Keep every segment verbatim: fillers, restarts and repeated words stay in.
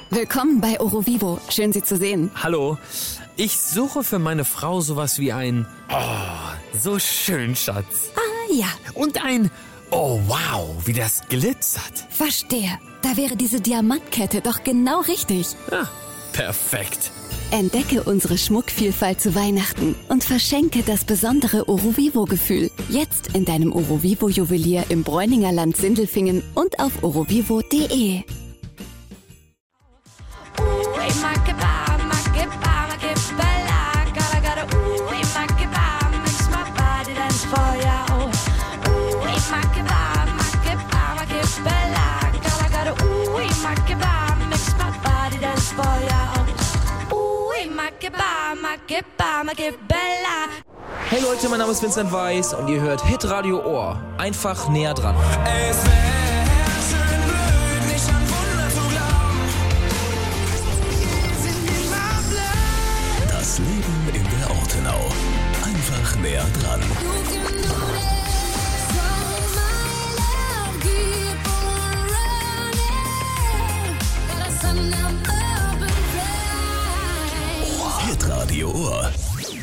Willkommen bei Orovivo. Schön, Sie zu sehen. Hallo. Ich suche für meine Frau sowas wie ein Oh, so schön, Schatz. Ah, ja. Und ein Oh, wow, wie das glitzert. Verstehe. Da wäre diese Diamantkette doch genau richtig. Ja, perfekt. Entdecke unsere Schmuckvielfalt zu Weihnachten und verschenke das besondere Orovivo-Gefühl. Jetzt in deinem Orovivo-Juwelier im Bräuninger Land Sindelfingen und auf orovivo punkt de. Hey Leute, mein Name ist Vincent Weiss und ihr hört Hitradio Ohr. Einfach näher dran. Es wär schön blöd, nicht an Wunder zu glauben. Das Leben in der Ortenau. Einfach näher dran. Hitradio Ohr.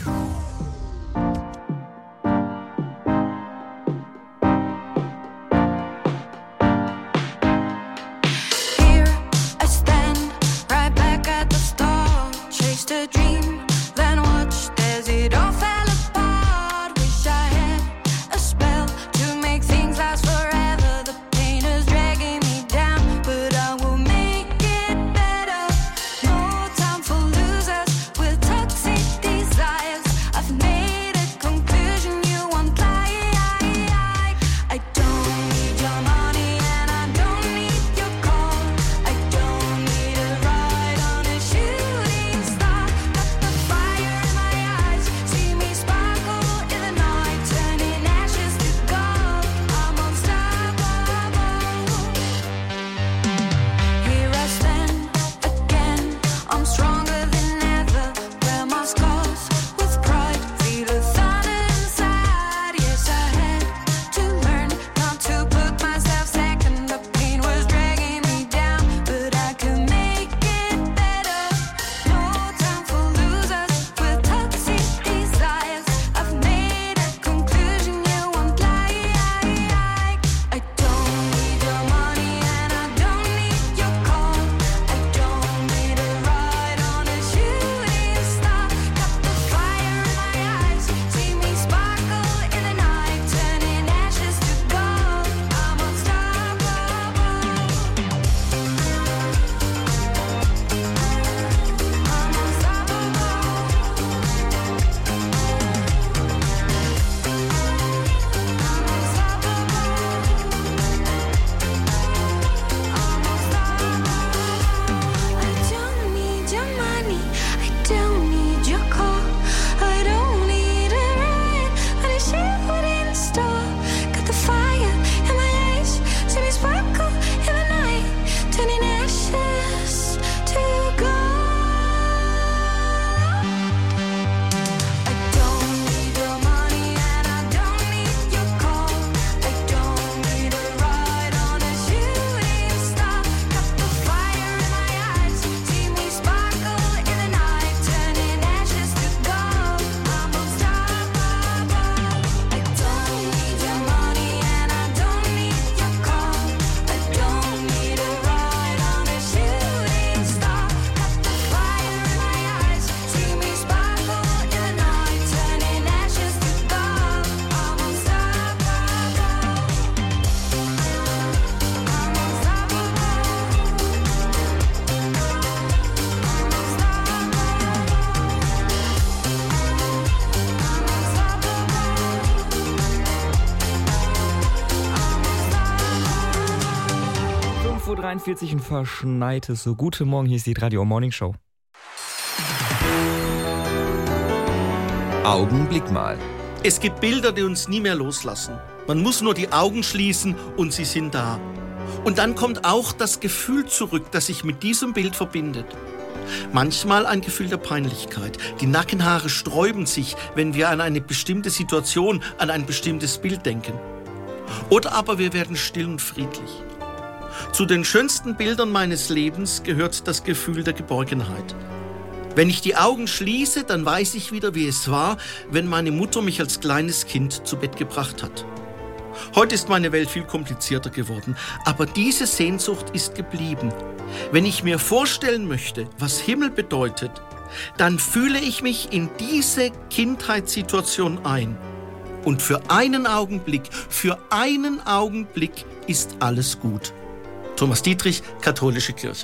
fünf Uhr dreiundvierzig und verschneites. So, guten Morgen, hier ist die Radio Morning Show. Augenblick mal. Es gibt Bilder, die uns nie mehr loslassen. Man muss nur die Augen schließen und sie sind da. Und dann kommt auch das Gefühl zurück, das sich mit diesem Bild verbindet. Manchmal ein Gefühl der Peinlichkeit. Die Nackenhaare sträuben sich, wenn wir an eine bestimmte Situation, an ein bestimmtes Bild denken. Oder aber wir werden still und friedlich. Zu den schönsten Bildern meines Lebens gehört das Gefühl der Geborgenheit. Wenn ich die Augen schließe, dann weiß ich wieder, wie es war, wenn meine Mutter mich als kleines Kind zu Bett gebracht hat. Heute ist meine Welt viel komplizierter geworden, aber diese Sehnsucht ist geblieben. Wenn ich mir vorstellen möchte, was Himmel bedeutet, dann fühle ich mich in diese Kindheitssituation ein. Und für einen Augenblick, für einen Augenblick ist alles gut. Thomas Dietrich, Katholische Kirche.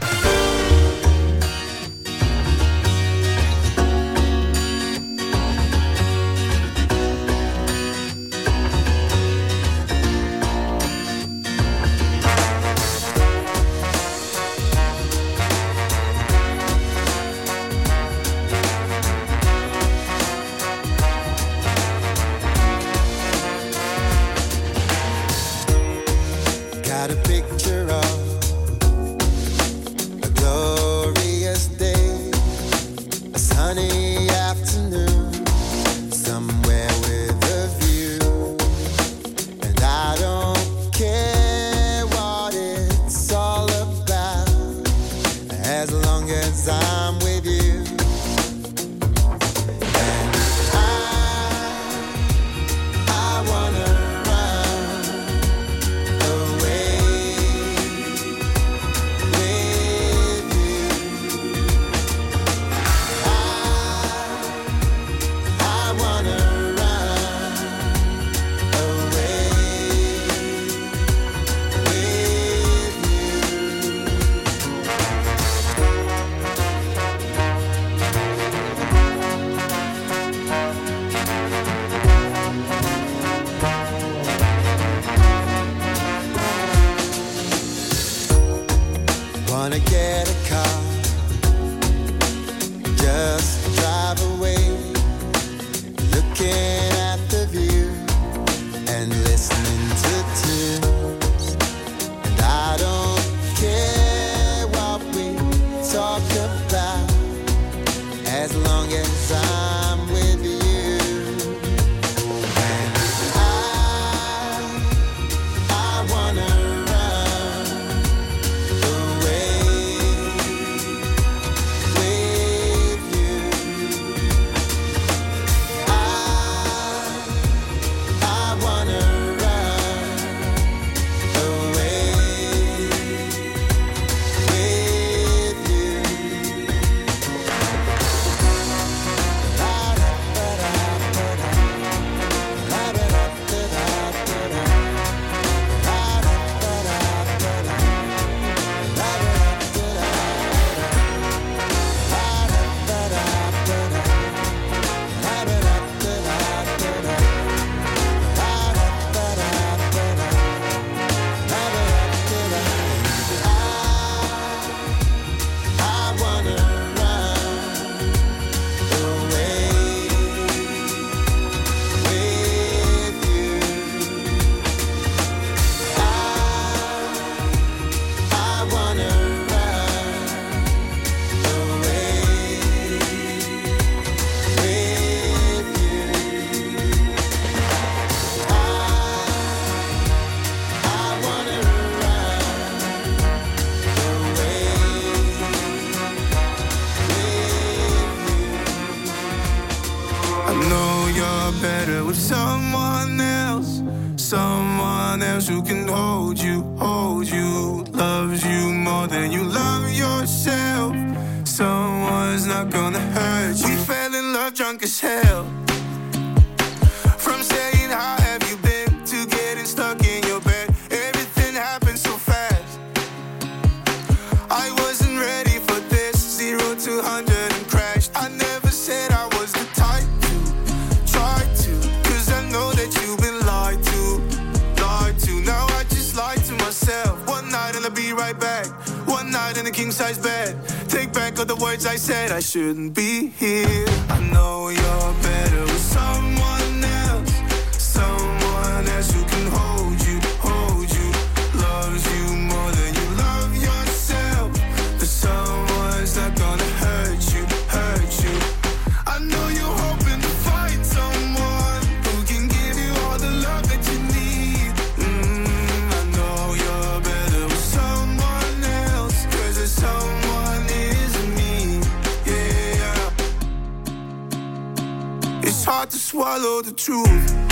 Got a picture of a glorious day, a sunny afternoon, somewhere with a view. And I don't care what it's all about, as long as I'm with you. And I, I wanna wanna get a car, just drive away, looking at the view and listening to tunes. And I don't care what we talk about, as long as I'm with you. And I, I wanna better with someone else, someone else who can hold you, hold you, loves you more than you love yourself. Someone's not gonna hurt you. We fell in love drunk as hell. From saying how have you been to getting stuck in your bed, everything happened so fast. I wasn't ready for this, zero to hundred and crashed. I never said I was the type to try to, cause I know that you've been lied to, lied to. Now I just lied to myself. One night and I'll be right back. One night in a king size bed. Take back all the words I said. I shouldn't be here. I know you're better with someone else, someone else who can hold you, hold you, loves you more than you love yourself. But someone's not gonna hurt you, hurt you. I know you're hoping to find someone who can give you all the love that you need. Mm, I know you're better with It's hard to swallow the truth.